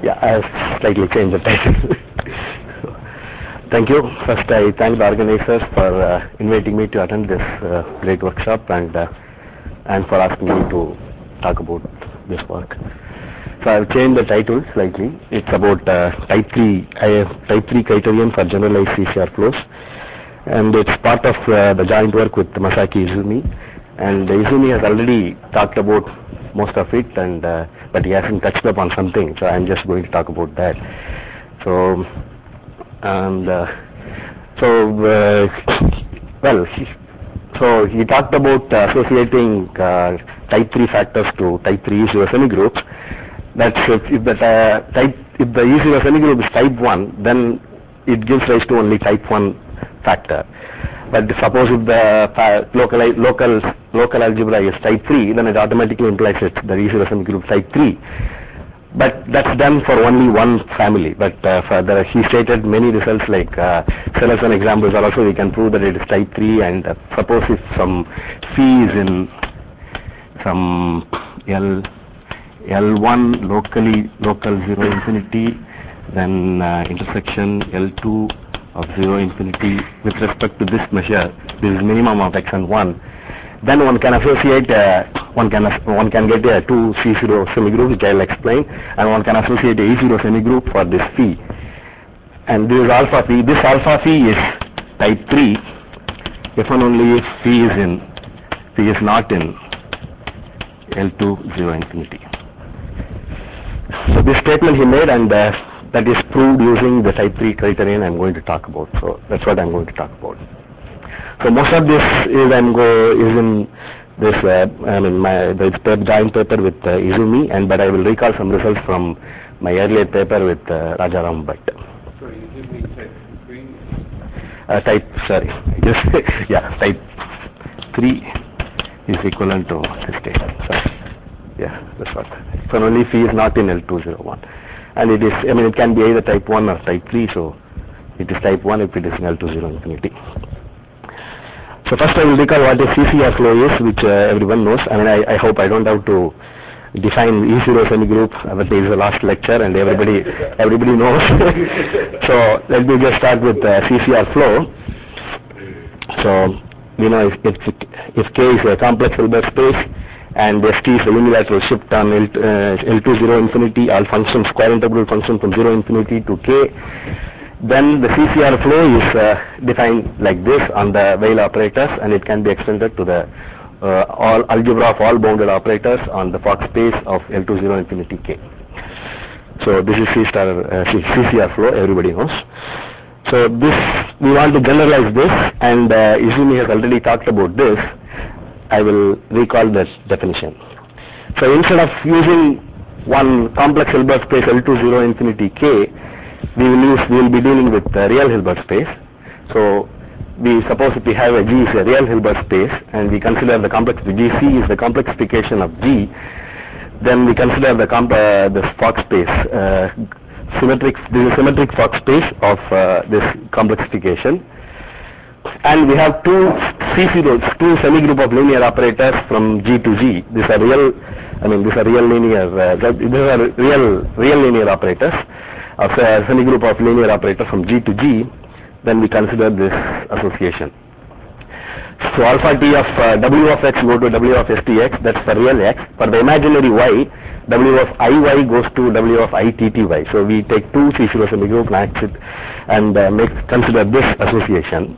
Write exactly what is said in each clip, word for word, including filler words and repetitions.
Yeah, I have slightly changed the title. Thank you. First, I thank the organizers for uh, inviting me to attend this uh, great workshop and uh, and for asking me to talk about this work. So I've changed the title slightly. It's about uh, type three, uh, type three criterion for generalized C C R flows, and it's part of uh, the joint work with Masaki Izumi. And Izumi has already talked about most of it, and uh, but he hasn't touched upon something. So I'm just going to talk about that. So and uh, so uh, well, he, so he talked about uh, associating uh, type three factors to type three E zero semigroups. That's if, if that uh, type if the E zero semigroup is type one, then it gives rise to only type one factor. But suppose if the uh, local local local algebra is type three, then it automatically implies it's the E zero semigroup type three. But that's done for only one family. But uh, for the, he stated many results like uh, Seneson examples are also we can prove that it is type three. And uh, suppose if some phi is in some L L one locally local zero infinity, then uh, intersection L two of zero infinity with respect to this measure, this is minimum of x and one. Then one can associate, uh, one can one can get a two C zero semigroup, which I'll explain, and one can associate a E zero semigroup for this phi. And this is alpha phi. This alpha phi is type three, if and only if phi is in phi is not in L two zero infinity. So this statement he made, and uh, that is proved using the type three criterion I'm going to talk about. So that's what I'm going to talk about. So most of this is I'm go is in this uh, I mean my the joint paper with uh, Izumi, and but I will recall some results from my earlier paper with uh, Rajaram Bhatt. Sorry, Izumi type three. Uh, type sorry, yes, yeah, type three is equivalent to this statement. Sorry. Yeah, that's what. So only phi is not in L two zero one, and it is. I mean, it can be either type one or type three. So it is type one if it is in L two zero infinity. So first I will recall what a C C R flow is, which uh, everyone knows. I mean, I, I hope I don't have to define E zero semigroup, but this is the last lecture and everybody everybody knows. So let me just start with uh, C C R flow. So you know, if, if, if K is a complex Hilbert space and S T is a unilateral shift on L, uh, L two zero infinity, all functions, square integral function from zero infinity to K, then the C C R flow is uh, defined like this on the Weyl operators, and it can be extended to the uh, all algebra of all bounded operators on the Fock space of L two zero infinity K. So this is C star uh, C C R flow, everybody knows. So this, we want to generalize this, and uh, Izumi has already talked about this. I will recall this definition. So instead of using one complex Hilbert space L two zero infinity K, we will use, we will be dealing with the real Hilbert space. So we suppose if we have a G is a real Hilbert space, and we consider the complex, G C is the complexification of G, then we consider the comp, uh, this Fock space, uh, symmetric, this is a symmetric Fock space of uh, this complexification. And we have two C zeros, two semigroup of linear operators from G to G. These are real, I mean, these are real linear, uh, these are real, real linear operators of a semigroup of linear operators from G to G. Then we consider this association. So alpha T of uh, W of X go to W of S T X, that's for real X. For the imaginary Y, W of I Y goes to W of I T T Y. So we take two C zero semigroup and, and uh, make, consider this association.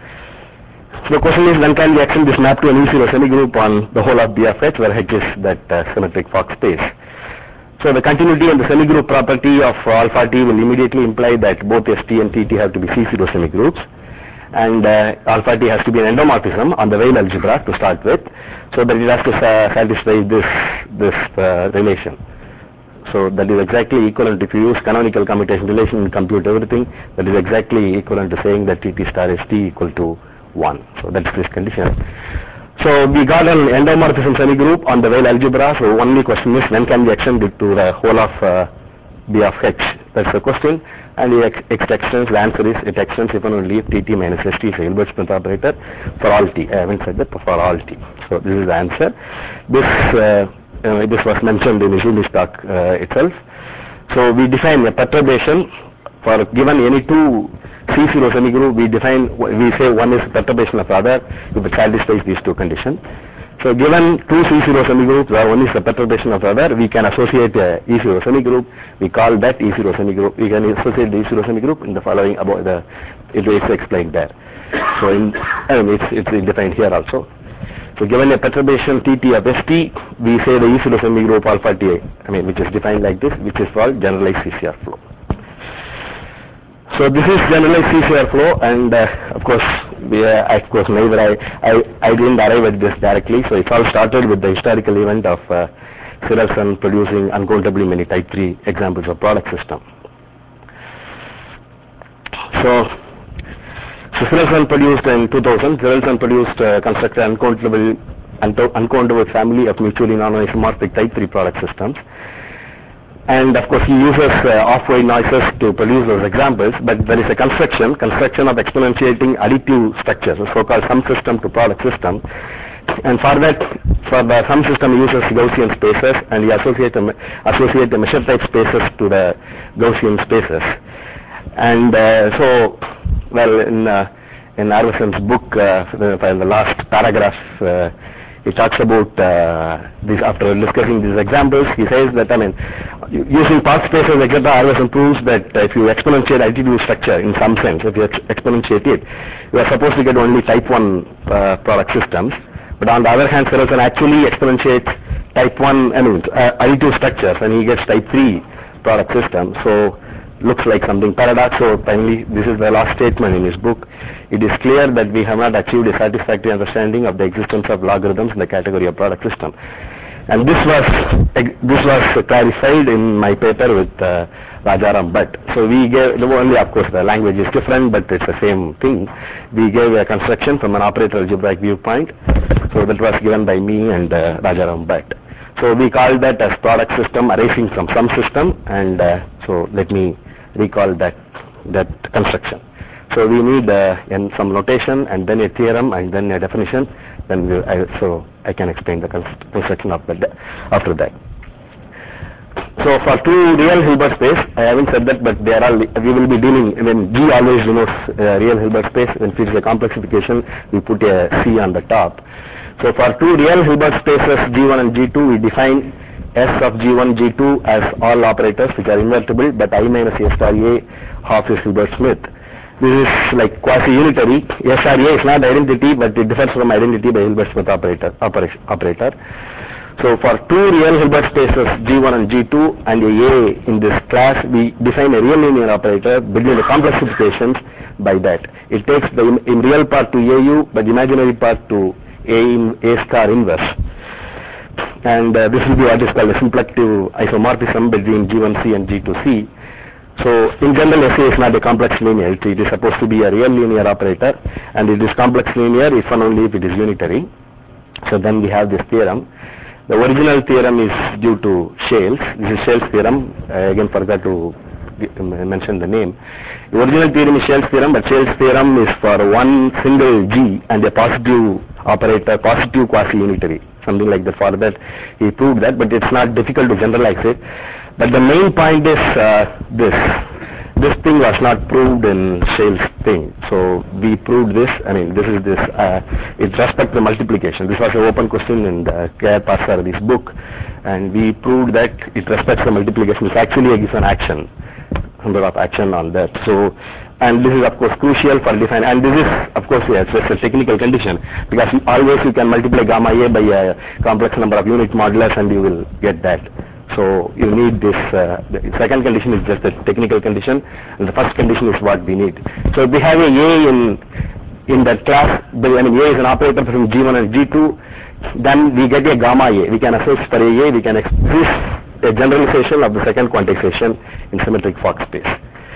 So the question is, when can we extend this map to an E zero semigroup on the whole of B of H, where H is that uh, symmetric Fock space? So the continuity and the semigroup property of uh, alpha T will immediately imply that both S T and T T have to be C zero semigroups, and uh, alpha T has to be an endomorphism on the Weyl algebra to start with, so that it has to uh, satisfy this this uh, relation. So that is exactly equivalent, if you use canonical commutation relation and compute everything, that is exactly equivalent to saying that T T star S T equal to one. So that's this condition. So we got an endomorphism semigroup on the Weyl algebra. So only question is, when can we extend it to the whole of uh, B of H? That's the question. And it ex extends, the answer is it extends if and only if T T minus S T is a Hilbert-Smith operator for all T. I haven't said that, but for all T. So this is the answer. This uh, uh, this was mentioned in Izumi's talk uh, itself. So we define a perturbation for given any two C zero semigroup. We define, we say one is perturbation of the other if it satisfies these two conditions. So given two C zero semigroups where one is the perturbation of the other, we can associate a E zero semigroup. We call that E zero semigroup. We can associate the E zero semigroup in the following about the, it is explained there. So in, I mean, it's, it's defined here also. So given a perturbation T T of S T, we say the E zero semigroup alpha T, I mean, which is defined like this, which is called generalized C C R flow. So this is generalized C C R flow, and uh, of course, we, uh, of course, neither I, I, I didn't arrive at this directly. So it all started with the historical event of uh, Sirelson producing uncountably many type three examples of product system. So, so Sirelson produced in two thousand. Sirelson produced uh, constructed uncountable, uncountable family of mutually non-isomorphic type three product systems. And of course he uses uh, off-wide noises to produce those examples, but there is a construction, construction of exponentiating additive structures, a so-called sum system to product system. And for that, for the sum system he uses Gaussian spaces, and he associates the, associate the measure type spaces to the Gaussian spaces. And uh, so, well, in, uh, in Arveson's book, uh, the, the last paragraph, uh, he talks about uh, this after discussing these examples. He says that, I mean, using path spaces, et cetera, Arveson proves that if you exponentiate additive structure in some sense, if you ex exponentiate it, you are supposed to get only type one uh, product systems. But on the other hand, Sirelson actually exponentiates type one, I mean, uh, additive structures, and he gets type three product systems. So looks like something paradox. So finally, this is the last statement in his book. It is clear that we have not achieved a satisfactory understanding of the existence of logarithms in the category of product system. And this was this was clarified in my paper with uh, Rajaram Bhatt. So we gave, only of course the language is different, but it's the same thing. We gave a construction from an operator algebraic viewpoint. So that was given by me and uh, Rajaram Bhatt. So we call that as product system arising from some system, and uh, so let me recall that that construction. So we need uh, in some notation, and then a theorem, and then a definition. Then we, I, so I can explain the construction of that after that. So for two real Hilbert space, I haven't said that, but they are all, we will be dealing, when G always denotes uh, real Hilbert space. When it is a complexification, we put a C on the top. So for two real Hilbert spaces G one and G two, we define S of G one, G two as all operators which are invertible, but I minus A star A half is Hilbert-Smith. This is like quasi-unitary. S star A is not identity, but it differs from identity by Hilbert-Smith operator, operation, operator. So for two real Hilbert spaces G one and G two and a A in this class, we define a real linear operator, building the complexifications by that. It takes the in, in real part to A U, but imaginary part to A in A star inverse. And uh, this will be what is called a symplective isomorphism between G one C and G two C. So in general, S A is not a complex linear. It, it is supposed to be a real linear operator, and it is complex linear if and only if it is unitary. So then we have this theorem. The original theorem is due to Shales. This is Shales theorem. I again forgot to mention the name. The original theorem is Shales theorem, but Shales theorem is for one single G and a positive operator, positive quasi-unitary, something like that. For that, he proved that, but it's not difficult to generalize it. But the main point is uh, this. This thing was not proved in Shales thing. So we proved this. I mean, this is this. Uh, it respects the multiplication. This was an open question in the K R Passardi's book, and we proved that it respects the multiplication. It's actually a given action, number of action on that. So, and this is of course crucial for define. And this is of course yes, it's a technical condition, because always you can multiply gamma A by a complex number of unit modulus, and you will get that. So you need this, uh, the second condition is just a technical condition, and the first condition is what we need. So if we have a A in, in that class, I mean A is an operator from G one and G two, then we get a gamma A. We can assess for a A, we can express a generalization of the second quantization in symmetric Fock space.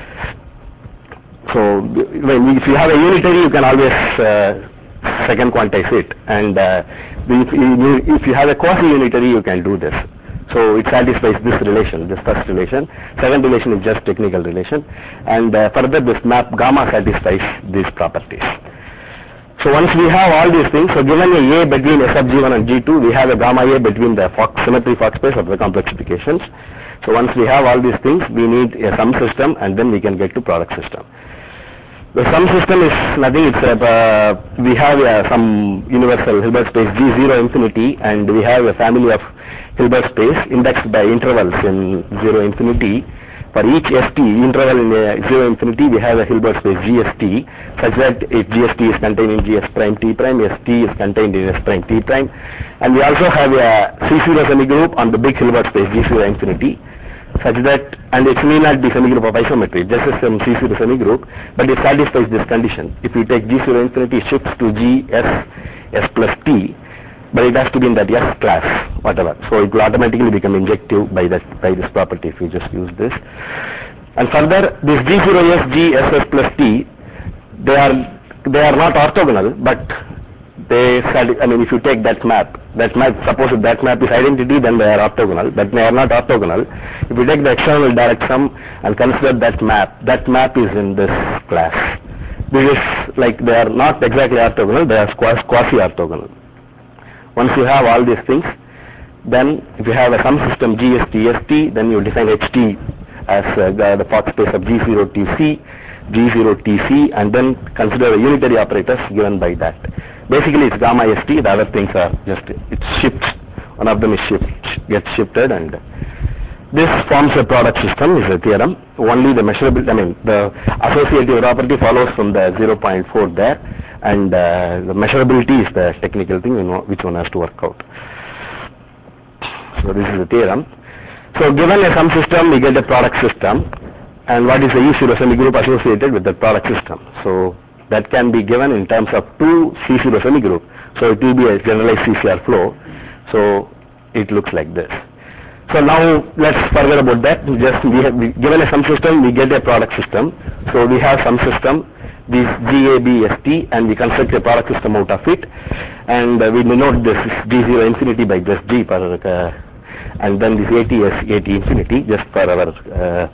So when, if you have a unitary, you can always uh, second quantize it, and uh, if, you, if you have a quasi-unitary, you can do this. So it satisfies this relation, this first relation. Second relation is just technical relation, and uh, further this map gamma satisfies these properties. So once we have all these things, so given a A between S of G one and G two, we have a gamma A between the Fock, symmetry Fock space of the complexifications. So once we have all these things, we need a sum system, and then we can get to product system. The sum system is nothing, it's a, uh, we have uh, some universal Hilbert space G zero infinity, and we have a family of Hilbert space indexed by intervals in zero infinity. For each S T interval in a zero infinity, we have a Hilbert space G S T, such that if G S T is contained in G S prime T prime, S T is contained in S prime T prime, and we also have a C zero semigroup on the big Hilbert space G zero infinity, such that, and it need not be semigroup of isometry, just as some C zero semigroup, but it satisfies this condition. If you take G zero infinity, it shifts to G S S plus T, but it has to be in that S class, whatever. So it will automatically become injective by that, by this property if you just use this. And further, this G zero S, G S S plus T, they are they are not orthogonal, but they, I mean, if you take that map, that map, suppose if that map is identity, then they are orthogonal, but they are not orthogonal. If you take the external direct sum and consider that map, that map is in this class. This is like they are not exactly orthogonal, they are quasi-orthogonal. Once you have all these things, then if you have a sum system G S T S T, then you define H T as uh, the, the Fock space of G zero T C, G zero T C, and then consider the unitary operators given by that. Basically it's gamma S T, the other things are just, it shifts, one of them is shift, gets shifted, and this forms a product system, is a theorem. Only the measurability, I mean, the associative property follows from the zero point four there, and uh, the measurability is the technical thing, you know, which one has to work out. So this is the theorem. So given a sum system, we get a product system, and what is the E zero semigroup associated with the product system? So that can be given in terms of two C zero semigroup. So it will be a generalized C C R flow. So it looks like this. So now let's forget about that. We just we have we, given a sum system, we get a product system. So we have sum system, this G A B S T, and we construct a product system out of it, and uh, we denote this G zero infinity by just G per, uh, and then this A T as A T infinity just for our. Uh,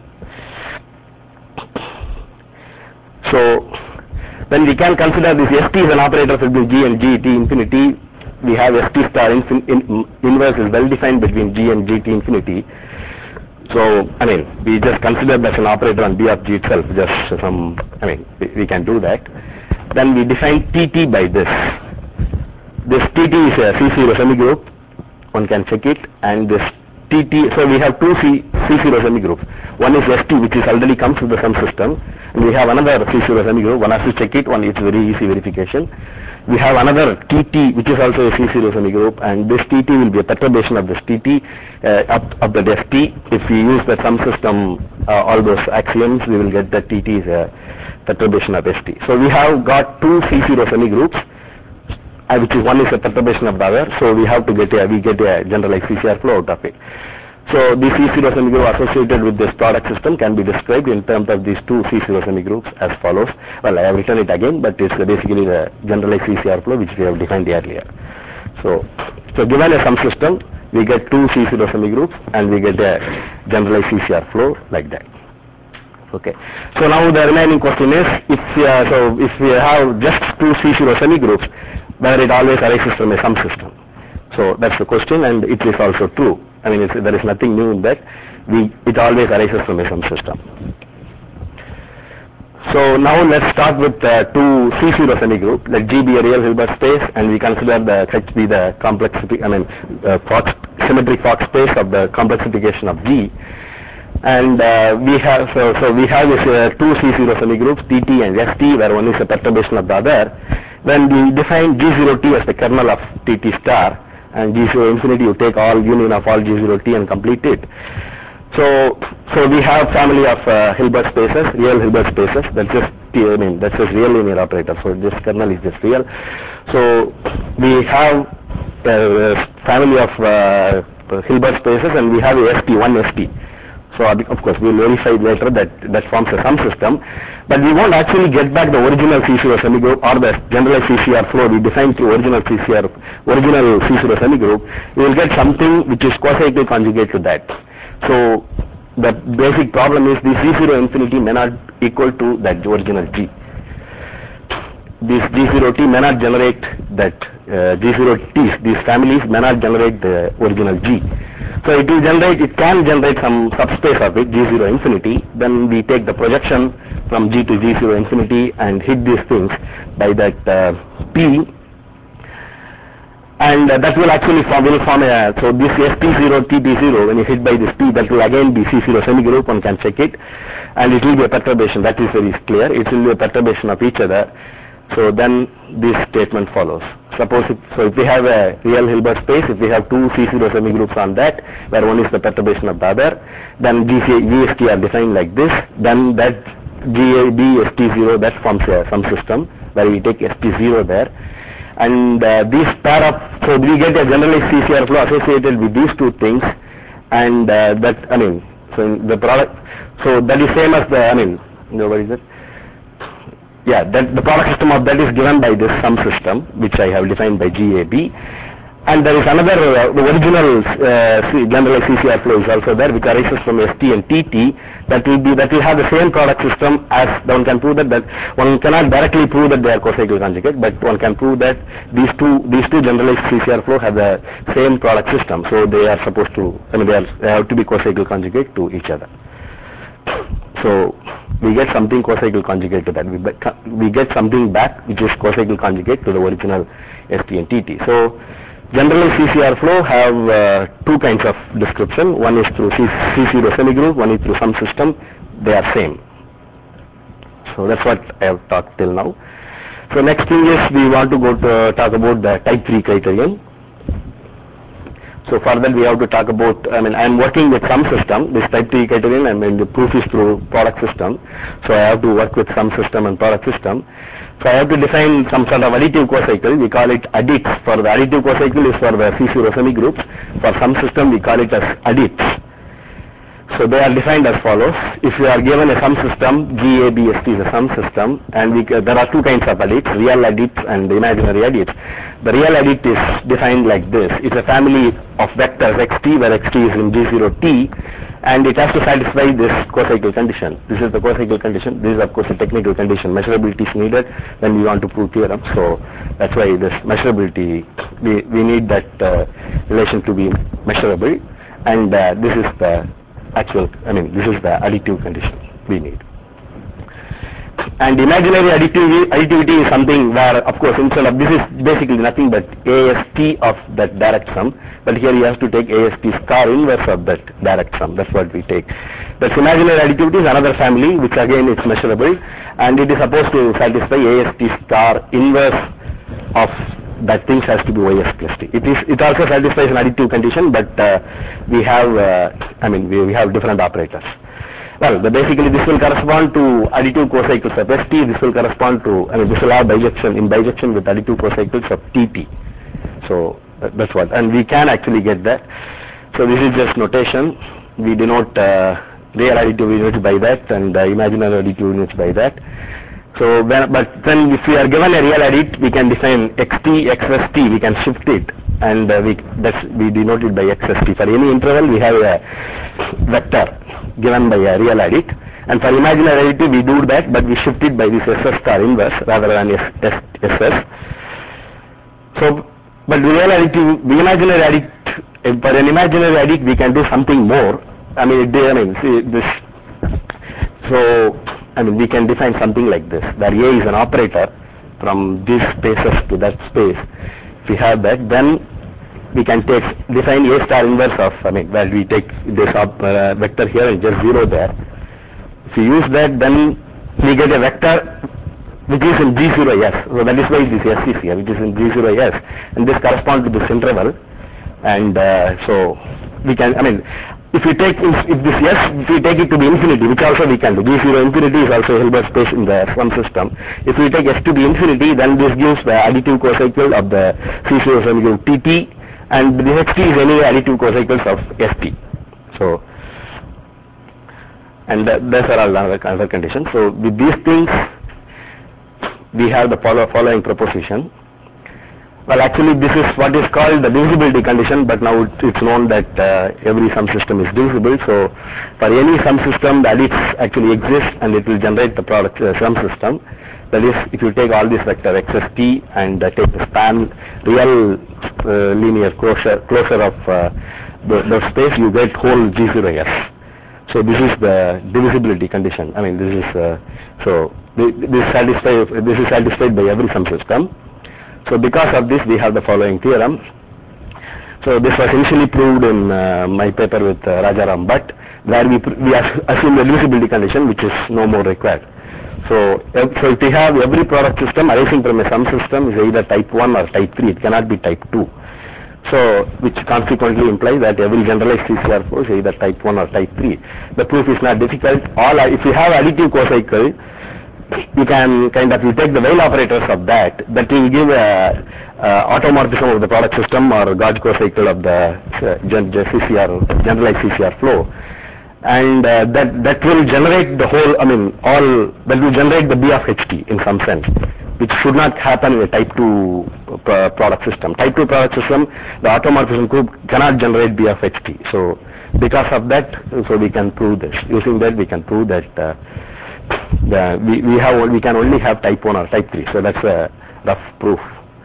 so when we can consider this S T as an operator between G and G T infinity, we have S T star infin in, inverse is well defined between G and G T infinity. So, I mean, we just consider that as an operator on B of G itself, just some, I mean, we, we can do that. Then we define T T by this. This T T is a C zero semigroup, one can check it, and this T T, so we have two C, C zero semigroups. One is S T, which is already comes with the sum system, and we have another C zero semigroup, one has to check it, one is very easy verification. We have another T T, which is also a C zero semigroup, and this T T will be a perturbation of this T T uh, up, up the S T. If we use the sum system, uh, all those axioms, we will get that T T is a perturbation of S T. So we have got two C zero semigroups, uh, which is one is a perturbation of the other, so we have to get a, we get a generalized C C R flow out of it. So the C zero semigroup associated with this product system can be described in terms of these two C zero semigroups as follows. Well, I have written it again, but it's basically the generalized C C R flow which we have defined earlier. So, so given a sum system, we get two C zero semigroups and we get a generalized C C R flow like that. Okay. So now the remaining question is, if uh, so if we have just two C zero semigroups, whether it always arises from a sum system. So that's the question, and it is also true. I mean, it's, there is nothing new in that. We, it always arises from a sum system. So now let's start with uh, two C zero semigroup. Let G be a real Hilbert space, and we consider the H be the complexity, I mean, uh, Fock, symmetric Fock space of the complexification of G. And uh, we have so, so we have this, uh, two C zero semigroups, T T and S T, where one is a perturbation of the other. When we define G zero T as the kernel of T T star, and G zero infinity, you take all union of all G zero T and complete it. So, so we have family of uh, Hilbert spaces, real Hilbert spaces. That's just, I mean, that's just real linear operator. So this kernel is just real. So we have a family of uh, Hilbert spaces, and we have a S T, one S T. So of course we will verify later that that forms a sum system, but we won't actually get back the original C zero semigroup or the generalized C C R flow we defined through original C C R, original C zero semigroup. We will get something which is quasi-equal conjugate to that. So the basic problem is the C zero infinity may not equal to that original G. this G zero T may not generate that uh, G zero T's, these families may not generate the original G. So it will generate, it can generate some subspace of it, G zero infinity. Then we take the projection from G to G zero infinity and hit these things by that uh, P, and uh, that will actually form, will form a, so this S P zero, T P zero, when you hit by this P, that will again be C zero semigroup, one can check it, and it will be a perturbation, that is very clear, it will be a perturbation of each other. So then this statement follows. Suppose if, so if we have a real Hilbert space, if we have two C zero semigroups on that, where one is the perturbation of the other, then G S T are defined like this, then that G A B S T zero, that forms a, some system, where we take S P zero there, and uh, these pair of, so we get a generalized C C R flow associated with these two things, and uh, that, I mean, so the product, so that is same as the, I mean, you know, what is it? Yeah, that the product system of that is given by this sum system, which I have defined by G A B. And there is another, uh, the original uh, generalized C C R flow is also there, which arises from S T and T T. That will be, that will have the same product system as, one can prove that, that one cannot directly prove that they are cocycle conjugate, but one can prove that these two, these two generalized C C R flow have the same product system. So they are supposed to, I mean, they, are, they have to be cocycle conjugate to each other. So we get something cocycle conjugate to that. We, we get something back which is cocycle conjugate to the original S T and T T. So generalized C C R flow have uh, two kinds of description. One is through C zero semigroup, one is through some system. They are same. So that's what I have talked till now. So next thing is we want to go to uh, talk about the type three criterion. So for that we have to talk about, I mean, I am working with some system, this type three criterion, I mean the proof is through product system. So I have to work with some system and product system. So I have to define some sort of additive cocycle, we call it addits. For the additive cocycle is for the C zero semigroups. For some system we call it as addits. So they are defined as follows. If you are given a sum system, G A B S T is a sum system, and we, uh, there are two kinds of addits, real addits and imaginary addits. The real addit is defined like this. It's a family of vectors xt, where xt is in G zero T, and it has to satisfy this cocycle condition. This is the cocycle condition. This is of course a technical condition. Measurability is needed when we want to prove theorem. So that's why this measurability, we, we need that uh, relation to be measurable, and uh, this is the actual, I mean, this is the additive condition we need. And imaginary additivity, additivity is something where, of course, instead of, this is basically nothing but A S T of that direct sum, but here you have to take A S T star inverse of that direct sum. That's what we take. That imaginary additivity is another family, which again is measurable, and it is supposed to satisfy A S T star inverse of that things has to be Y S plus T. It is, it also satisfies an additive condition, but uh, we have, uh, I mean, we, we have different operators. Well, the basically this will correspond to additive cocycles of S T, this will correspond to, I mean, this will have bijection, in bijection with additive cocycles of T T. So, that, that's what, and we can actually get that. So this is just notation. We denote uh, real additive units by that, and uh, imaginary additive units by that. So, when, but then if we are given a real adit, we can define xt, xst, we can shift it, and uh, we, that's, we denote it by xst. For any interval, we have a vector given by a real adit, and for imaginary additive, we do that, but we shift it by this ss star inverse rather than ss. So, but the real additive, the imaginary adit, for an imaginary adit, we can do something more. I mean, it, I mean, see this. So, I mean, we can define something like this, where A is an operator from these spaces to that space. If we have that, then we can take, define A star inverse of, I mean, where we take this up, uh, vector here and just zero there. If we use that, then we get a vector which is in G zero S. So that is why this S is here, which is in G zero S. And this corresponds to this interval. And uh, so we can, I mean, if we take, if this S, if we take it to be infinity, which also we can do, G zero infinity is also a Hilbert space in the sum system. If we take S to be infinity, then this gives the additive cocycle of the C zero semigroup T T, and the H T is any additive cocycles of S T. So, and th those are all other, other conditions. So, with these things, we have the follow, following proposition. Well, actually, this is what is called the divisibility condition, but now it's, it's known that uh, every sum system is divisible. So, for any sum system, the adits actually exist, and it will generate the product uh, sum system. That is, if you take all these vector x's t and uh, take the span real uh, linear closure closure of uh, the, the space, you get whole G zero S. So this is the divisibility condition. I mean, this is uh, so this satisfied this is satisfied by every sum system. So because of this, we have the following theorem. So this was initially proved in uh, my paper with uh, Rajaram Bhatt, where we we assume the divisibility condition, which is no more required. So, if, so if we have every product system arising from a sum system is either type one or type three, it cannot be type two. So, which consequently implies that every generalized C C R flow is either type one or type three. The proof is not difficult. All if you have additive cocycle, you can kind of, you take the Weyl operators of that, that will give a, a automorphism of the product system or gauge cocycle of the uh, gen, C C R, generalized C C R flow. And uh, that, that will generate the whole, I mean, all, that will generate the B of H T in some sense, which should not happen in a type two uh, product system. Type two product system, the automorphism group cannot generate B of H T. So, because of that, so we can prove this. Using that, we can prove that uh, the, we, we have, we can only have type one or type three. So, that's a rough proof.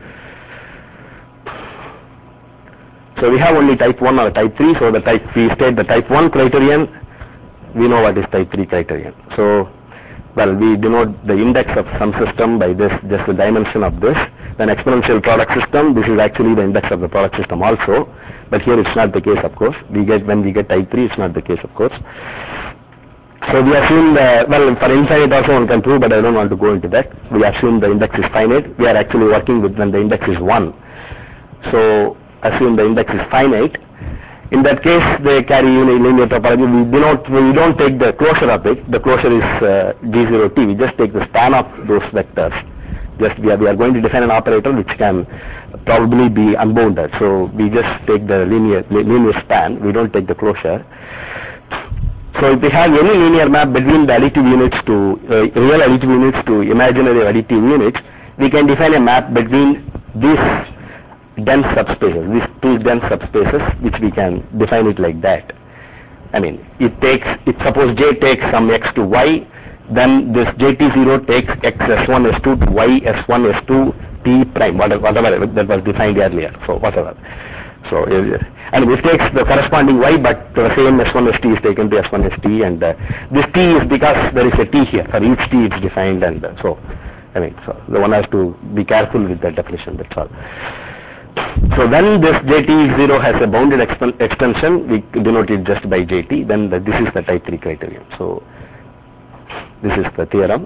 So, we have only type one or type three. So, the type, we state the type one criterion, we know what is type three criterion. So, well, we denote the index of some system by this, just the dimension of this. Then exponential product system, this is actually the index of the product system also, but here it's not the case, of course. We get, when we get type three, it's not the case, of course. So we assume the, well, for infinite also one can prove, but I don't want to go into that. We assume the index is finite. We are actually working with when the index is one. So assume the index is finite. In that case, they carry linear topology. We do not, we don't take the closure of it. The closure is uh, G zero T. We just take the span of those vectors. Just we are, we are going to define an operator which can probably be unbounded. So we just take the linear linear span. We don't take the closure. So if we have any linear map between the additive units to uh, real additive units to imaginary additive units, we can define a map between these dense subspaces, these two dense subspaces, which we can define it like that. I mean, it takes, if suppose J takes some x to y, then this J T zero takes x S one S two to y S one S two T prime, whatever, whatever that was defined earlier, so whatever. So, uh, and it takes the corresponding y, but the same S one S T is taken to S one S T, and uh, this T is because there is a T here, for each T it's defined, and uh, so, I mean, so the one has to be careful with that definition, that's all. So when this J T zero has a bounded exp extension, we denote it just by J T, then the, this is the type three criterion. So this is the theorem.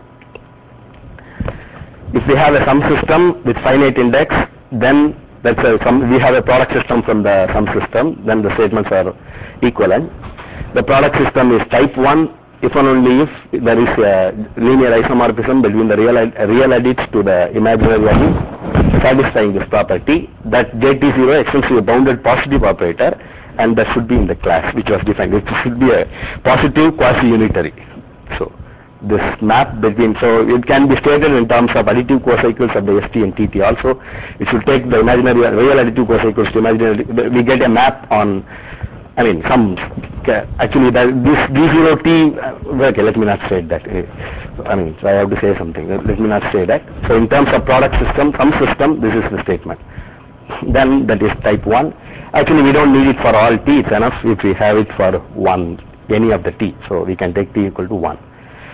If we have a sum system with finite index, then that's a sum, we have a product system from the sum system, then the statements are equivalent. The product system is type one if and only if there is a linear isomorphism between the real, real edits to the imaginary edit, satisfying this property, that J T zero extends to a bounded positive operator, and that should be in the class which was defined. It should be a positive quasi-unitary. So this map between, so it can be stated in terms of additive cocycles of the S T and T T also. It should take the imaginary, real additive cocycles to imaginary, we get a map on, I mean, some, actually that this G zero T, okay, let me not say that. I mean, so I have to say something. Let me not say that. So in terms of product system, some system, this is the statement. Then that is type one. Actually, we don't need it for all T. It's enough if we have it for one, any of the T. So we can take T equal to one.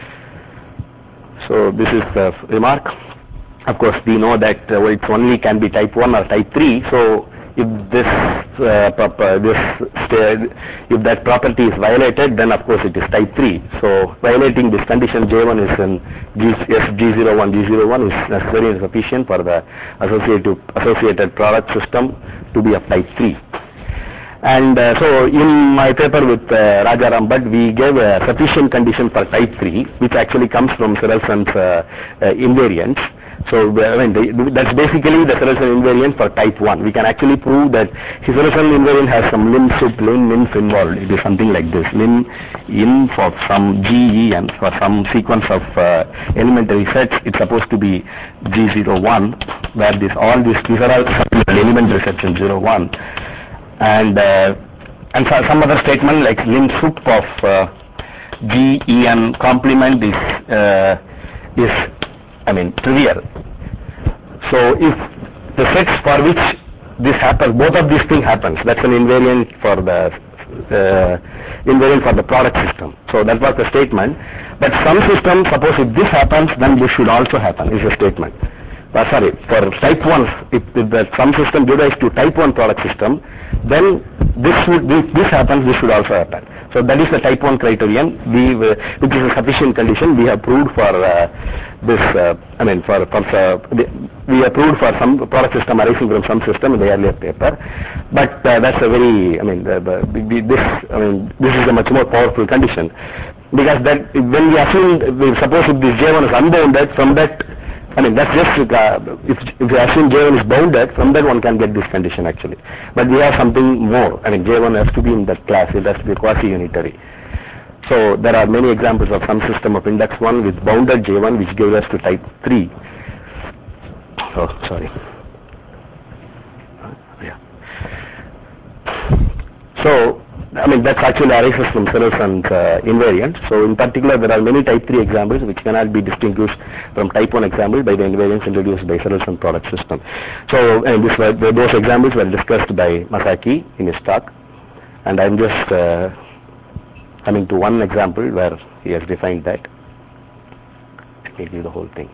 So this is the remark. Of course, we know that uh, it only can be type one or type three. So if this, uh, proper, this if that property is violated, then of course it is type three. So violating this condition J one is in S G zero one, G zero one is necessary and sufficient for the associative, associated product system to be of type three. And uh, so in my paper with uh, Rajaram Bhatt, we gave a sufficient condition for type three, which actually comes from Sirelson's uh, uh, invariance. So I mean, the, that's basically the Sirelson invariant for type one. We can actually prove that his Sirelson invariant has some lim sup lim inf involved. It is something like this: lim in for some G E and for some sequence of uh, elementary sets. It's supposed to be G zero one, where this all these these are all elementary sets in zero one. And uh, and for some other statement like lim sup of uh, G E N complement is uh, is I mean, trivial. So if the sets for which this happens, both of these things happens, that's an invariant for the uh, invariant for the product system. So that was the statement. But some system, suppose if this happens, then this should also happen, is a statement. Uh, sorry, for type one, if, if the some system gives rise to type one product system, then this should, this, this happens, this should also happen. So that is the type one criterion, we, uh, which is a sufficient condition we have proved for uh, this, uh, I mean, for, for uh, we have proved for some product system arising from some system in the earlier paper. But uh, that's a very, I mean, the, the, the, this, I mean, this is a much more powerful condition. Because that, when we assume, we suppose if this J one is unbounded, from that, I mean, that's just, uh, if, if you assume J one is bounded, from that one can get this condition actually. But we have something more. I mean, J one has to be in that class, it has to be quasi-unitary. So there are many examples of some system of index one with bounded J one which gives us to type three. Oh, sorry. Yeah. So, I mean, that's actually arises from Searlson's uh, invariant. So, in particular, there are many type three examples which cannot be distinguished from type one example by the invariants introduced by Searlson product system. So, and this were, those examples were discussed by Masaki in his talk, and I'm just uh, coming to one example where he has defined that. Let me give the whole thing.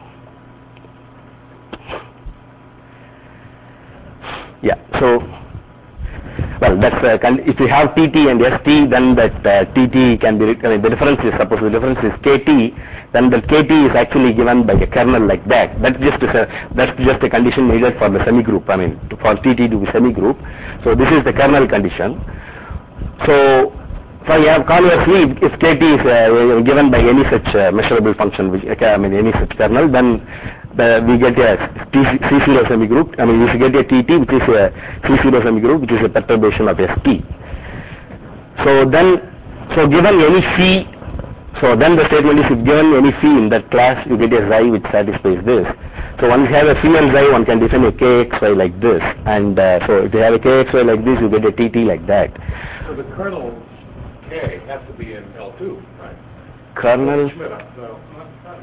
Yeah. So. Well, that's uh, can, if you have T T and S T, then that uh, T T can be, I mean, the difference is, suppose the difference is K T, then the K T is actually given by a kernel like that. That's just a, that's just a condition needed for the semigroup, I mean, to, for T T to be semigroup. So this is the kernel condition. So, so you have conversely, if K T is uh, given by any such uh, measurable function, which, I mean, any such kernel, then The, we get a C zero semigroup, I mean we get a T T which is a C zero semigroup which is a perturbation of S T. So then, so given any phi, so then the statement is if given any phi in that class you get a xi which satisfies this. So once you have a phi and xi, one can define a kxy like this, and uh, so if you have a kxy like this you get a T T like that. So the kernel K has to be in L two, right? Kernel? Schmidt, no, not, not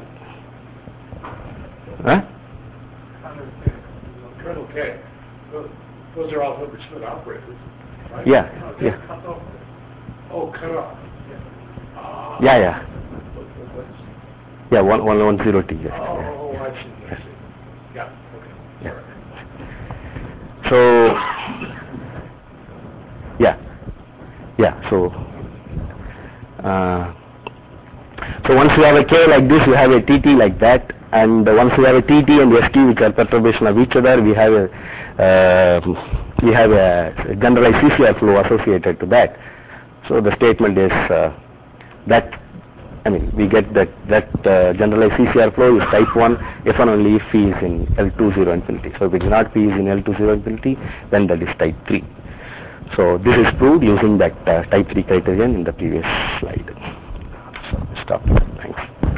Huh? Kernel K. Those, those are all Hilbert Schmidt operators, right? Yeah, oh, yeah. Cut off. Oh, cut off. Yeah. Uh, Yeah, yeah. What, what, what's, Yeah, one one one zero T. Yes. oh, I see. I see. Yeah. Okay. Yeah. Sorry. So, yeah, yeah. So, uh, so once you have a K like this, you have a T T like that. And once we have a T T and S T which are perturbation of each other, we have a uh, we have a generalized C C R flow associated to that. So the statement is uh, that, I mean, we get that that uh, generalized C C R flow is type one if and only if phi is in L two zero infinity. So if it is not phi is in L two zero infinity, then that is type three. So this is proved using that uh, type three criterion in the previous slide. So stop. Thanks.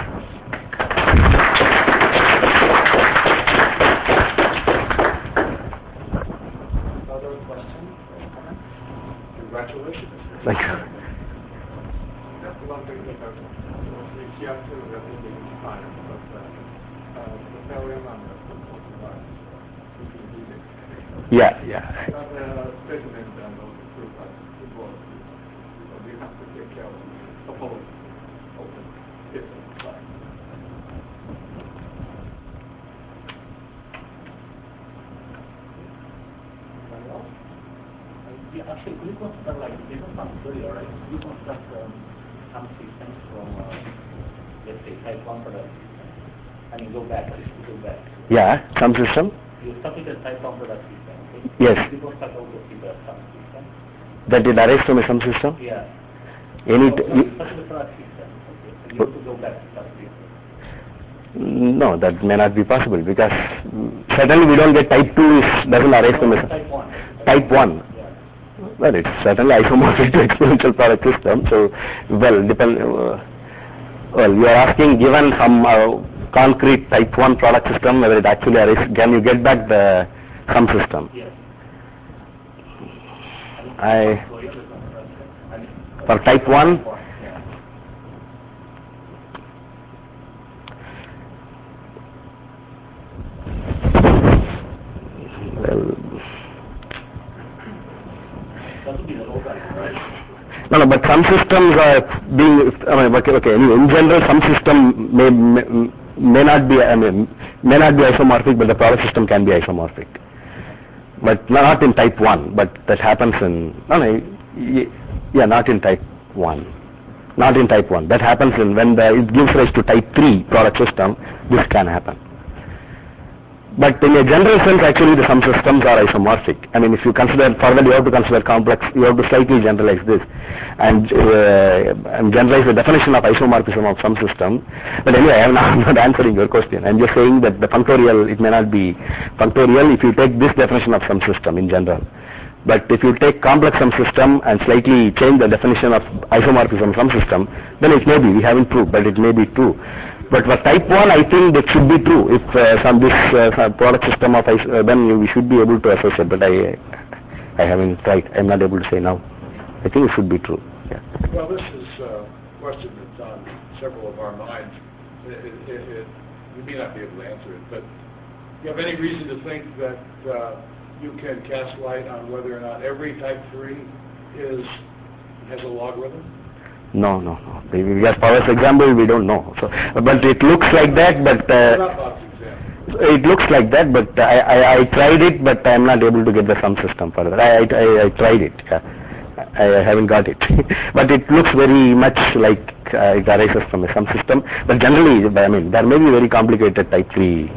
Congratulations. Thank you. That's one thing that I've reached out to that will be fine, but uh, uh, the failure on the Yeah, yeah. Not a statement and those proof of the board. So we have to take care of a couple of open different sides. Yeah, actually, we construct like different possibility, right? We construct um, some systems from, uh, let's say, type one product system. I mean, go back, go back. Yeah, some system? You start with a type one product system, okay? Yes. We construct also with a some system. That it arises from a some system? Yeah. Any no, t- no, you, you start with a product system, okay? So you have to go back to that system. No, that may not be possible because certainly we don't get type two is, doesn't arise from a type one. Type one. Yeah. Well, it's certainly isomorphic to exponential product system. So, well, depend. Uh, well, you are asking, given some uh, concrete type one product system, whether it actually arises, can you get back the some system? Yes. I for type one. Yeah. No, no, but some systems are being, I mean, okay, okay, anyway, in general, some system may, may, may not be, I mean, may not be isomorphic, but the product system can be isomorphic. But not in type one, but that happens in, no, no, yeah, not in type one. Not in type one. That happens in when the, it gives rise to type three product system, this can happen. But in a general sense, actually, the some systems are isomorphic. I mean, if you consider further, you have to consider complex, you have to slightly generalize this and, uh, and generalize the definition of isomorphism of some system. But anyway, I am not, I'm not answering your question. I'm just saying that the functorial, it may not be functorial if you take this definition of some system in general. But if you take complex sum system and slightly change the definition of isomorphism sum system, then it may be, we haven't proved, but it may be true. But for type one, I think that should be true. If uh, some this uh, product system of is uh, then we should be able to associate. But I, I haven't tried. I'm not able to say now. I think it should be true. Yeah. Well, this is a question that's on several of our minds. It, it, it, you may not be able to answer it, but do you have any reason to think that uh, you can cast light on whether or not every type three is has a logarithm? No, no, no. Because for this example, we don't know. So, but it looks like that. But uh, it looks like that. But I, I, I tried it, but I'm not able to get the sum system for that. I, I, I tried it. Yeah. I, I haven't got it. But it looks very much like uh, it arises from a sum system. But generally, I mean, there may be very complicated type three.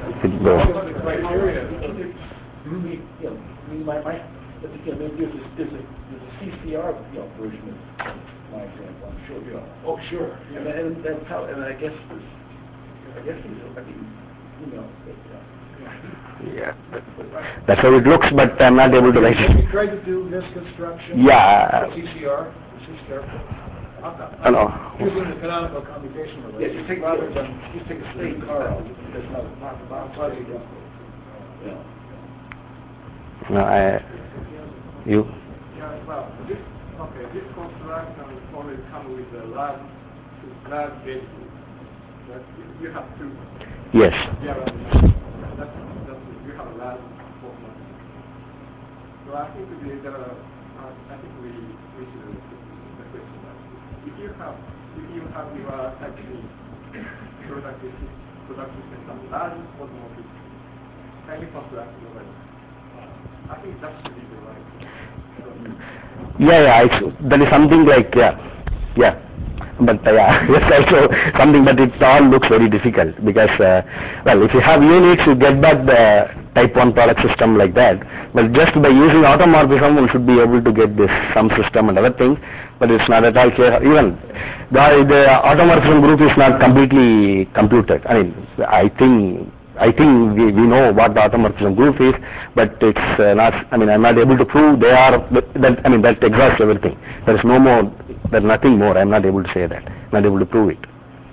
My, my, you know, there's, a, there's, a, there's a C C R you know, version of my example, I'm sure. You know. Oh, sure. And, and that's how, and I guess, this, I guess these are, I mean, you know. Yeah, that's how it looks, but I'm not able to write it. Have you tried to do this construction? Yeah. C C R? C C R? I know. Using the canonical commutation relation. Yeah, you take, rather than, you take a straight car out, there's no, not, not fuzzy, you know. No, I, you? Yeah, well, this, okay, this construction only comes with the large, large gate. That you have to. Yes. Yeah, that's, that's, you have a large formula. So I think we, there are, uh, I think we, we should the question that if you have, if you have your actually product production system, large automotive, highly constructed already. I think that should be the right. Yeah, yeah, it's, that is something like, yeah, yeah. But uh, yeah, it's also something, but it all looks very difficult because, uh, well, if you have units, you get back the type one product system like that. But just by using automorphism, one should be able to get this sum system and other things, but it's not at all clear. Even the, the automorphism group is not completely computed. I mean, I think I think we, we know what the automorphism group is, but it's uh, not, I mean, I'm not able to prove they are, that, I mean, that exhausts everything. There is no more, there's nothing more. I'm not able to say that. I'm not able to prove it.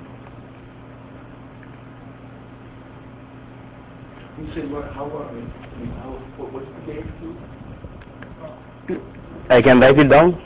You say, what, how, I mean, I mean, how, what, what's the gauge to? I can write it down.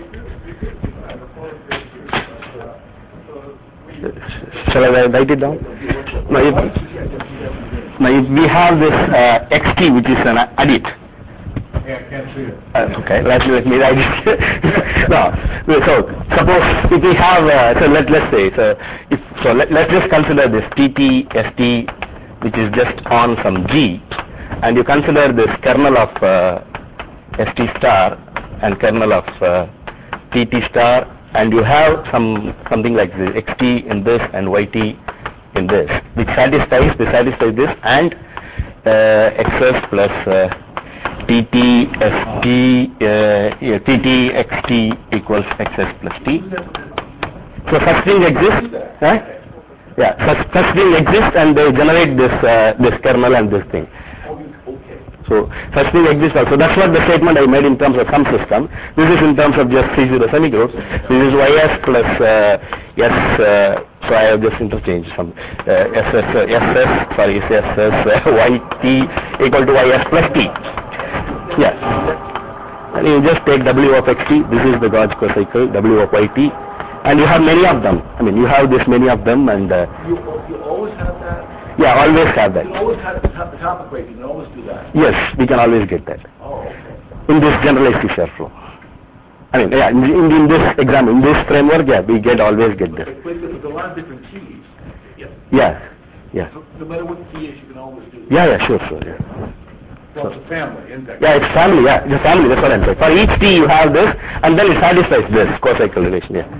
Shall I write it down? No, if, now if we have this uh, xt, which is an adit. Yeah, I can't see it. Uh, okay, let, let me write it. No, so suppose if we have, uh, so let, let's say, so, if, so let, let's just consider this tt, st, which is just on some g, and you consider this kernel of uh, st star and kernel of uh, tt star, and you have some something like this xt in this and yt in this, which satisfies this satisfies this, and uh, xs plus uh, tt st uh, yeah, tt xt equals xs plus t. So such thing exists, huh? Yeah, such such thing exists, and they generate this uh, this kernel and this thing. So such thing exists also. That's what the statement I made in terms of some system. This is in terms of just C zero semigroups. This is ys plus uh, s. Uh, so I have just interchanged some uh, ss, uh, ss, sorry, ss, uh, yt equal to ys plus t. Yeah. And you just take w of xt. This is the Gauge cocycle, w of yt, and you have many of them. I mean, you have this many of them, and uh, You, you always have that? yeah, always have that. You always have the top, the top equation, you always do that? Yes, we can always get that Oh, okay. in this generalized Fisher flow. I mean, yeah, in, in, in this example, in this framework, yeah, we get always get this. But there's a lot of different keys. Yeah. Yeah, yeah. So no matter what key is, you can always do. Yeah, yeah, sure, sure, yeah. So it's a family, index. Yeah, it's family, yeah, it's a family, that's what I'm saying. For each T you have this, and then it satisfies this co-cycle relation, yeah.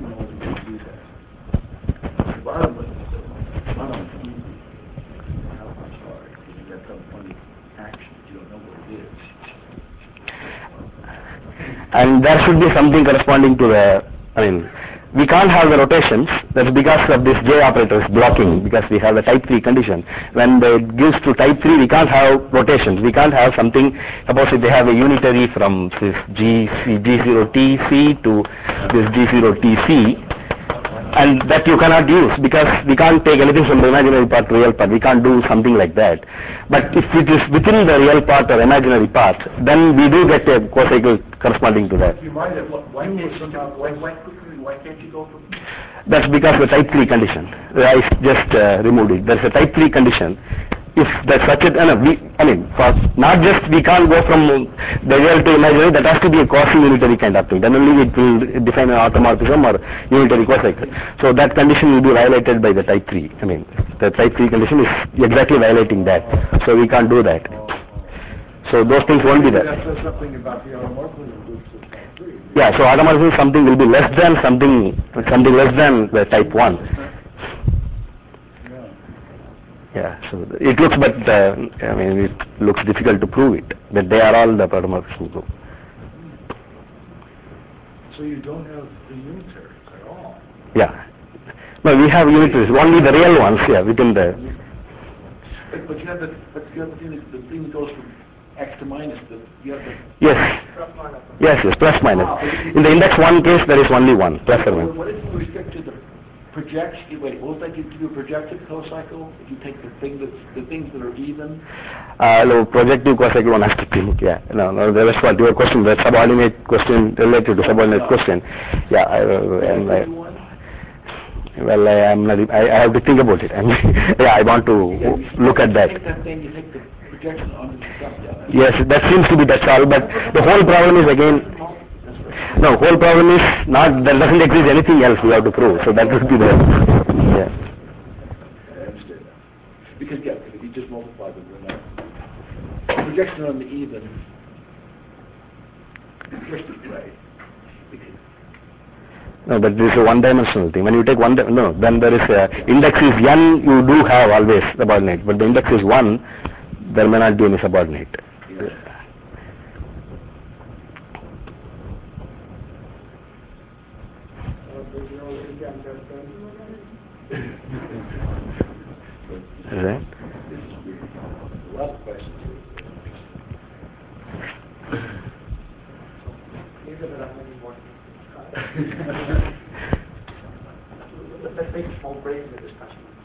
Bottom one, bottom is easy. How much hard? Because you got some funny action, you don't know what it is. And there should be something corresponding to the, I mean, we can't have the rotations, that's because of this J operator is blocking, because we have the type three condition. When it gives to type three, we can't have rotations, we can't have something, suppose if they have a unitary from this G zero T C to this G zero T C, and that you cannot use, because we can't take anything from the imaginary part to real part, we can't do something like that. But if it is within the real part or imaginary part, then we do get a co-cycle corresponding to that. You might have, why can't you, why, why, why can't you go from? That's because the type three condition. I just uh, removed it. There's a type three condition. If that's such a, uh, we, I mean, for not just we can't go from the real to imaginary, that has to be a quasi-unitary kind of thing. Then only it will define an automorphism or unitary co-cycle. So that condition will be violated by the type three. I mean, the type three condition is exactly violating that. So we can't do that. So those things won't be there. That says something about the automorphism groups of type three. Yeah, so automorphism something will be less than something, something less than the type one. Yeah, so it looks, but uh, I mean, it looks difficult to prove it, but they are all the automorphism group. So you don't have the unitaries at all? Yeah. No, we have unitaries, only the real ones, yeah, within the... But, but you have the, but you have the thing, that, the thing that goes from X to minus, the, you have the... Yes. Yes, yes, plus minus. In the index one case, there is only one, plus or minus. What if you restrict to the projection, wait, what was that, you do a projective co-cycle? If you take the thing that's, the things that are even? Uh, no, projective co-cycle one has to think, yeah. No, no, the rest what your question, the subordinate question related to subordinate no. question. Yeah, I, uh, and I, well, I am not, I, I have to think about it. And yeah, I want to yeah, look at that. Take that thing, you take the projection on the stuff, yeah. Yes, that seems to be that's all, but the whole problem is again, no, whole problem is not, there doesn't exist anything else we have to prove, so that would be the, yeah. I understand that. Because, yeah, if you just multiply them, then that, projection on the even, first is right. No, but this is a one-dimensional thing. When you take one, no, then there is a, index is n, you do have always subordinate, but the index is one, there may not be any subordinate. Yeah. Right. A lot of questions. Let's make a small break in the discussion.